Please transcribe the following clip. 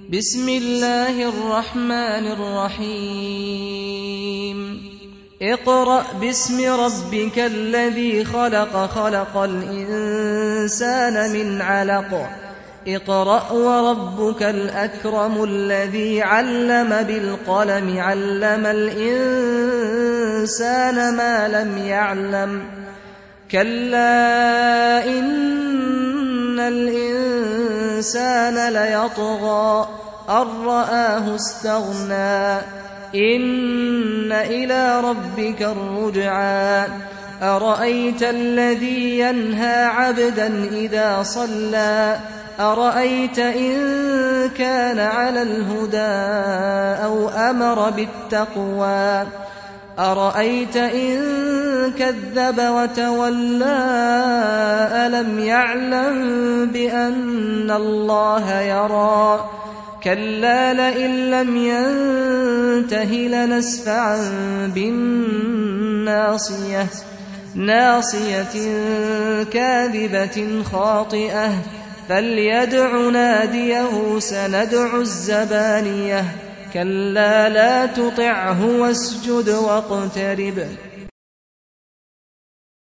بسم الله الرحمن الرحيم اقرأ باسم ربك الذي خلق خلق الإنسان من علق اقرأ وربك الأكرم الذي علم بالقلم علم الإنسان ما لم يعلم كلا إن الإنسان ليطغى أن رآه استغنى إن إلى ربك الرجعى أرأيت الذي ينهى عبدا إذا صلى أرأيت إن كان على الهدى أو أمر بالتقوى أرأيت إن كذب وتولى ألم يعلم بأن الله يرى كلا لئن لم ينته لنسفعا بالناصية ناصية كاذبة خاطئة فليدع ناديه سندع الزبانية كلا لا تطعه واسجد واقترب